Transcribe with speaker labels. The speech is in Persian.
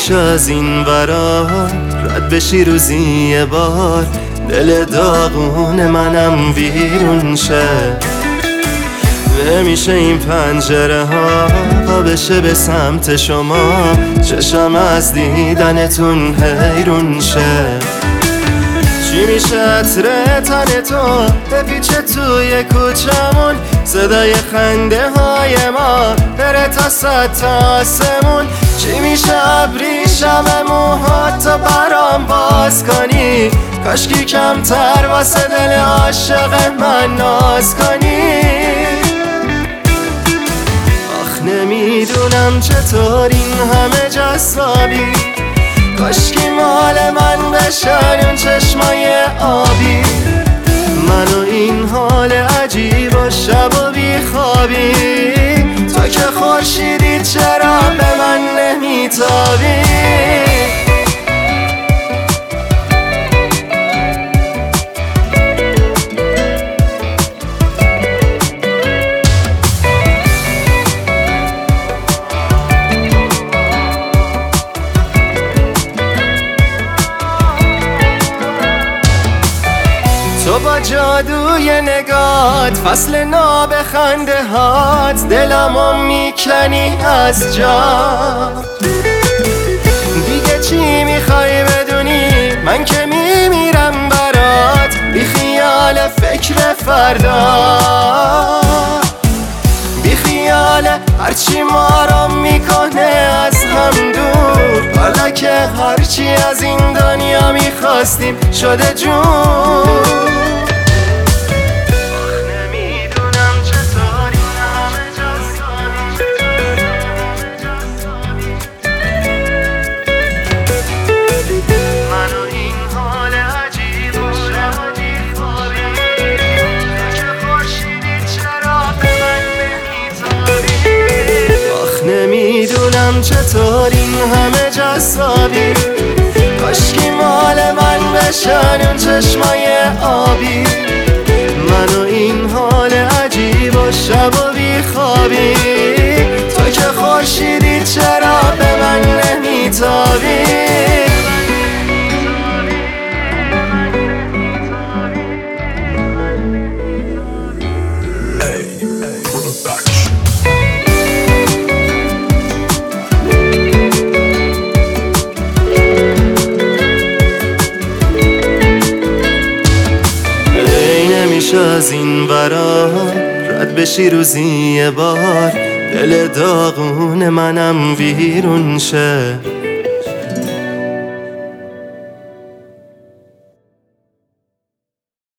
Speaker 1: نمیشه از این ورا رد بشی روزی یه بار، دل داغون منم ویرون شه. نمیشه این پنجره ها بشه به سمت شما، چشم از دیدنتون حیرون شه. چی میشه عطر تن تو بپیچه توی کوچمون، صدای خنده های ما بره تا سطح آسمون. چی میشه ابریشم موهاتو برام باز کنی، کاشکی کمتر واسه دل عاشق من ناز کنی. آخ نمیدونم چطور این همه جذابی، کاشکی مال من بشن اون چشمای آبی. من و این حال عجیب و شب و بیخوابی، تو که خورشیدی چرا به من نمیتابی؟ تو با جادوی نگات فصل ناب خنده هات، دلمو میکنی از جا. دیگه چی میخوای بدونی؟ من که میمیرم برات، بی خیال فکر فردا، بی خیال هرچی ما رو میکنه از هم دور. حالا که هرچی از این دنیا میخواستیم شده جون. نمیدونم چطور این همه جذابی، کاشکی مال من بشن اون چشمای آبی. من و این حال عجیب و شب و بیخوابی، تو که خورشیدی چرا به من نمیتابی؟ نمیشه از این ورا رد بشی روزی یه بار، دل داغون منم ویرون شه.